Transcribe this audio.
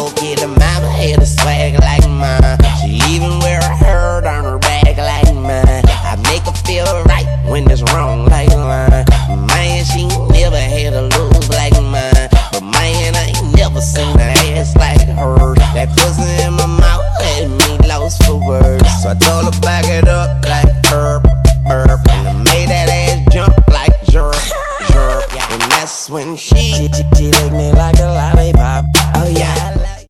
kid, the mama had a swag like mine. She even wear a herd on her back like mine. I make her feel right when it's wrong like mine. Man, she never had a lose like mine. But man, I ain't never seen